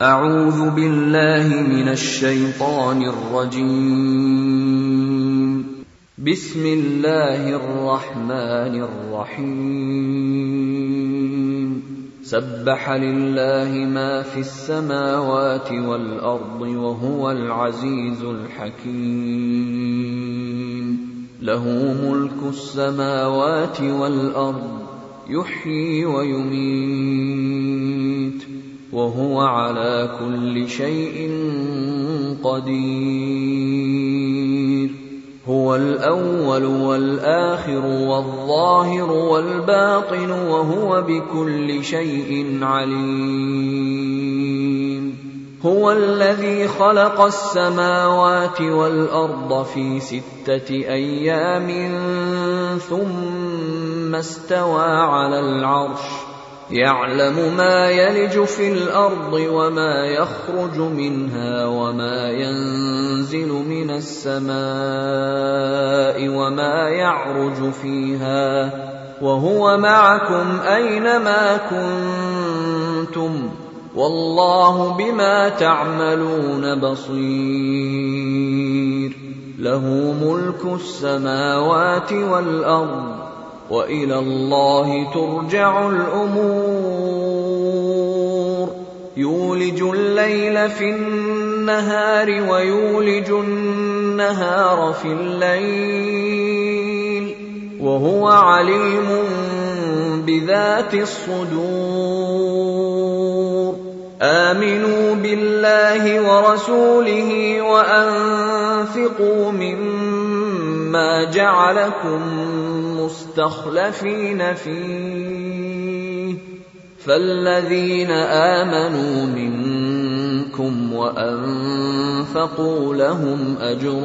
أعوذ بالله من الشيطان الرجيم. بسم الله الرحمن الرحيم. سبح لله ما في السماوات والأرض وهو العزيز الحكيم. له ملك السماوات والأرض يحيي ويميت وهو على كل شيء قدير. هو الأول والآخر والظاهر والباطن وهو بكل شيء عليم. هو الذي خلق السماوات والأرض في 6 أيام ثم استوى على العرش. يعلم ما يلج في الأرض وما يخرج منها وما ينزل من السماء وما يعرج فيها وهو معكم أينما كنتم والله بما تعملون بصير. له ملك السماوات والأرض وإلى الله ترجع الأمور. يولج الليل في النهار ويولج النهار في الليل وهو عليم بذات الصدور. آمنوا بالله ورسوله وأنفقوا مما جعلكم مستخلفين فيه فالذين آمنوا منكم وأنفقوا لهم أجر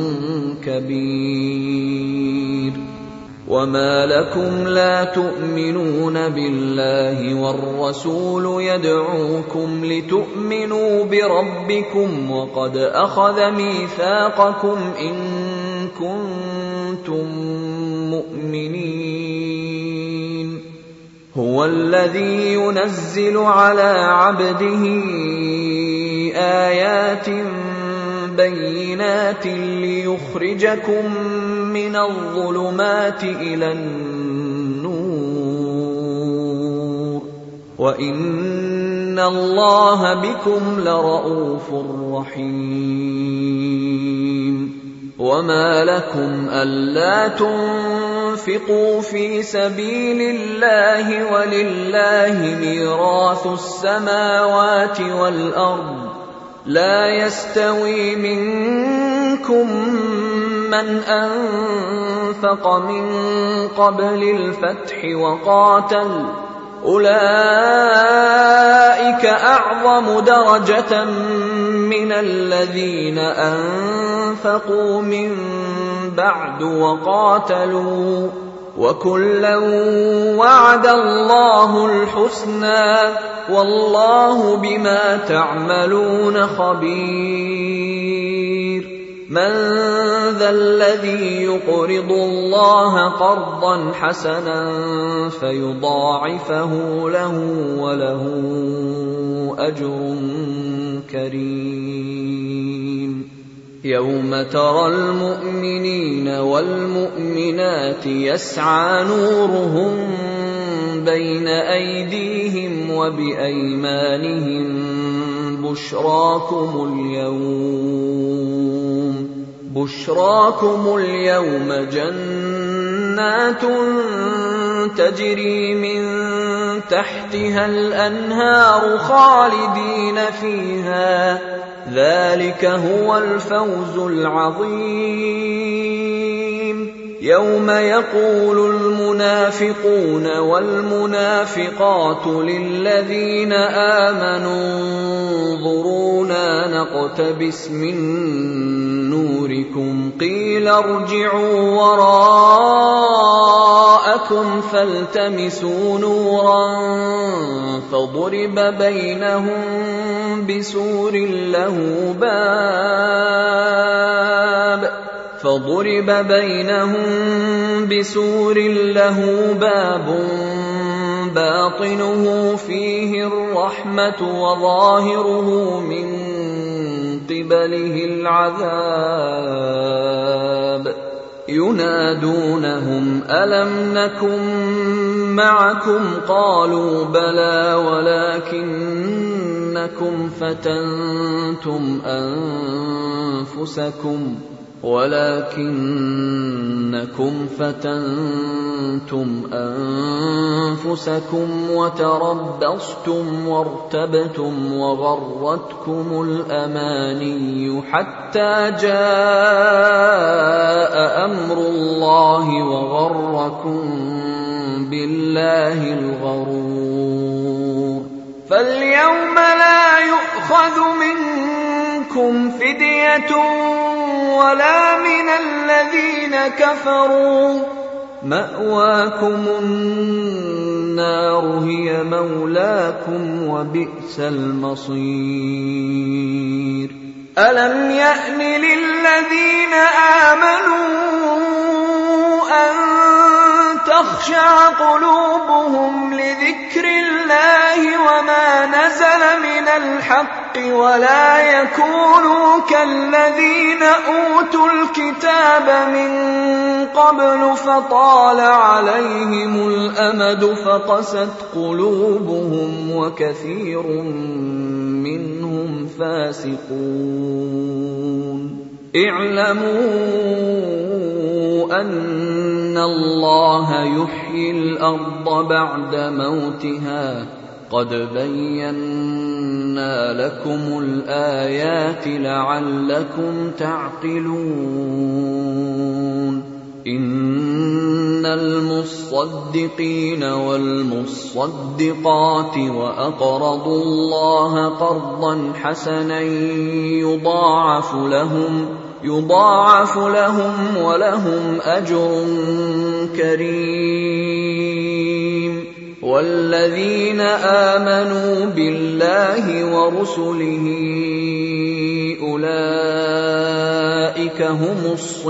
كبير. وما لكم لا تؤمنون بالله والرسول يدعوكم لتؤمنوا بربكم وقد أخذ ميثاقكم إن كنتم مؤمنين. هو الذي ينزل على عبده آيات بينات ليخرجكم من الظلمات إلى النور وإن الله بكم لرءوف رحيم. وما لكم ألا تنفقوا في سبيل الله ولله ميراث السماوات والأرض. لا يستوي منكم من أنفق من قبل الفتح وقاتل أولئك أعظم درجة من الذين أنفقوا من بعد وقاتلوا وكلا وعد الله الحسنى والله بما تعملون خبير. من ذا الذي يقرض الله قرضا حسنا فيضاعفه له وله أجر كريم. يوم ترى المؤمنين والمؤمنات يسعى نورهم بين أيديهم وبأيمانهم بشراكم اليوم جنات تجري من تحتها الأنهار خالدين فيها ذلك هو الفوز العظيم. يوم يقول المنافقون والمنافقات للذين آمنوا انظرونا نقتبس من نوركم قيل ارجعوا وراءكم فالتمسوا نورا فضرب بينهم بسور له باب باطنه فيه الرحمة وظاهره من قبله العذاب ينادونهم ألم نكن معكم قالوا بلى ولكنكم فتنتم أنفسكم وتربصتم وارتبتم وغرتكم الأماني حتى جاء أمر الله وغركم بالله الغرور فاليوم لا يؤخذ منكم فدية ولا من الذين كفروا مأواكم النار هي مولاكم وبئس المصير ألم يأن للذين آمنوا أن تخشع قلوبهم لذكر الله وما نزل من الحق ولا يكونوا كالذين أوتوا الكتاب من قبل فطال عليهم الأمد فقست قلوبهم وكثير منهم فاسقون اعلموا أن الله يحيي الأرض بعد موتها قد بينا لكم الآيات لعلكم تعقلون إن المصدقين والمصدقات وأقرضوا الله قرضا حسنا يضاعف لهم ولهم أجر كريم والذين آمنوا بالله ورسله أولئك هم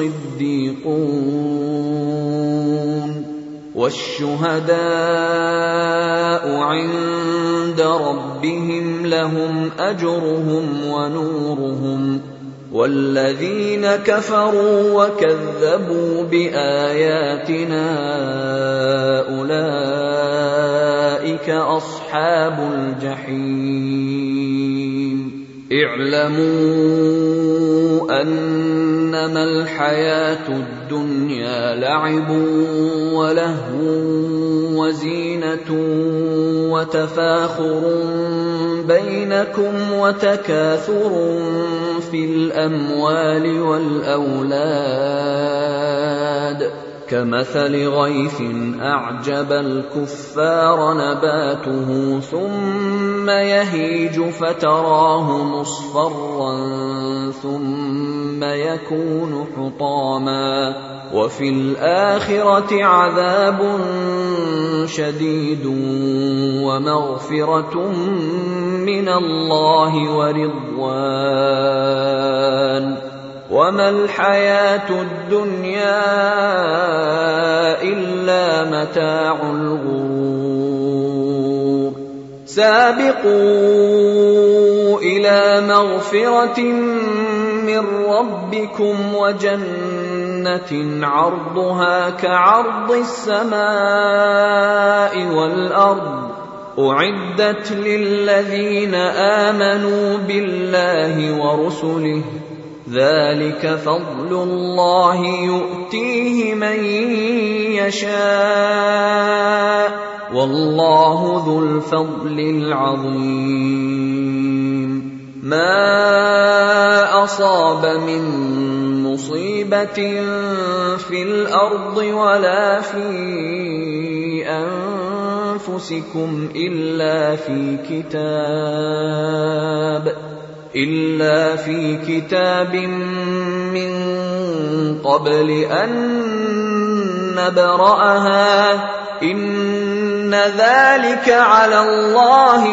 الصديقون والشهداء عند ربهم لهم أجرهم ونورهم والذين كفروا وكذبوا بآياتنا أولئك أصحاب الجحيم اعلموا أنما الحياة الدنيا لعب ولهو وزينة وتفاخر بينكم وتكاثر في الأموال والأولاد كمثل غيث أعجب الكفار نباته ثم يهيج فتراه مصفرا ثم يكون حطاما وفي الآخرة عذاب شديد ومغفرة من الله ورضوان وما الحياة الدنيا إلا متاع الغرور سابقوا إلى مغفرة من ربكم وجنة عرضها كعرض السماء والأرض أعدت للذين آمنوا بالله ورسله ذلك فضل الله يؤتيه من يشاء والله ذو الفضل العظيم ما أصاب من مصيبة في الأرض ولا في أنفسكم إلا في كتاب من قبل أن نبرأها إن ذلك على الله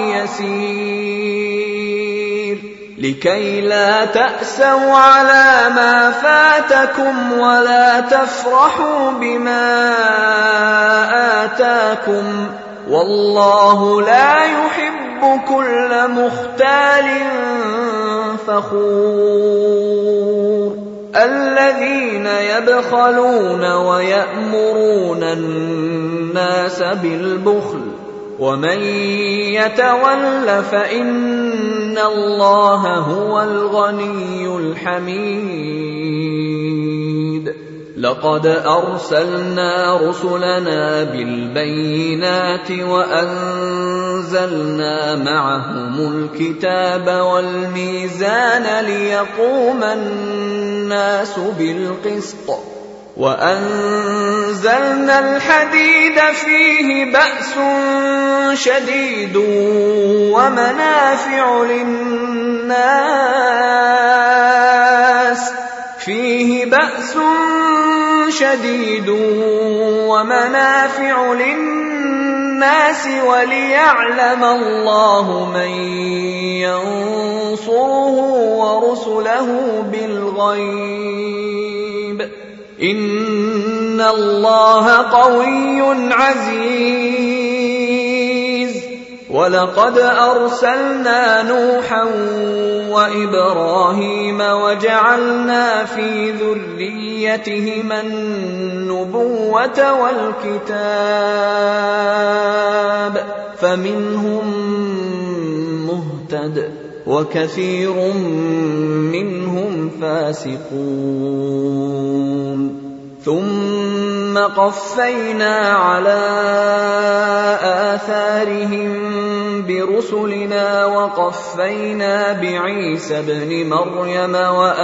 يسير لكي لا تأسوا على ما فاتكم ولا تفرحوا بما آتاكم والله لا يحب كل مختال فخور الذين يبخلون ويأمرون الناس بالبخل ومن يتول فإن الله هو الغني الحميد لقد أرسلنا رسلنا بالبينات وأنزلنا معهم الكتاب والميزان ليقوم الناس بالقسط وأنزلنا الحديد فيه بأس شديد ومنافع للناس وليعلم الله من ينصره ورسله بالغيب إن الله قوي عزيز ولقد أرسلنا نوحا وإبراهيم وجعلنا في ذريتهما النبوة والكتاب فمنهم مهتد وكثير منهم فاسقون ثم قفينا على آثارهم برسلنا وقفينا بعيسى ابن مريم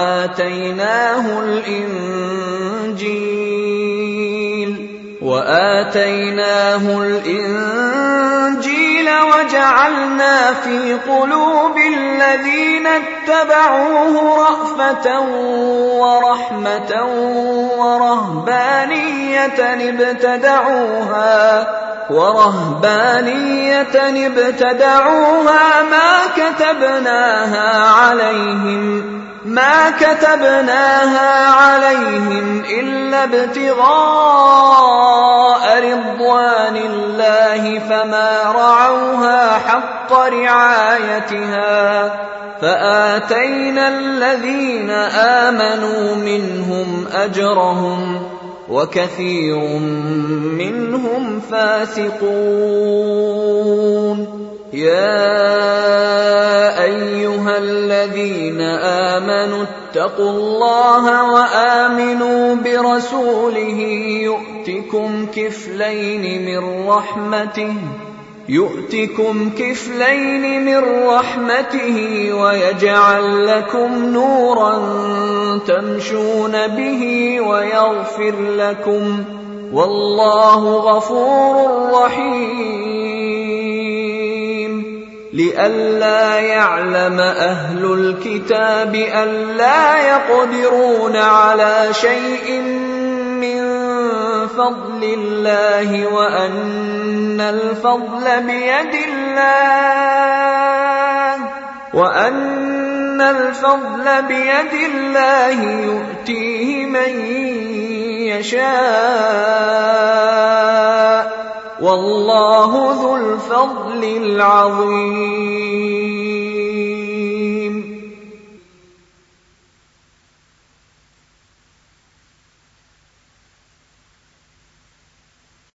وآتيناه الإنجيل وجعلنا في قلوب الذين اتبعوه رأفة ورحمة ورهبانية ابتدعوها ما كتبناها عليهم إلا ابتغاء رضوان الله فما رعوها حق رعايتها فآتينا الذين آمنوا منهم أجرهم وكثير منهم فاسقون يا أيها الذين آمنوا اتقوا الله وآمنوا برسوله يؤتكم كفلين من رحمته ويجعل لكم نورا تمشون به ويغفر لكم والله غفور رحيم لئلا يعلم أهل الكتاب ألا يقدرون على شيء من فضل الله وأن الفضل بيد الله يؤتيه من يشاء والله ذو الفضل العظيم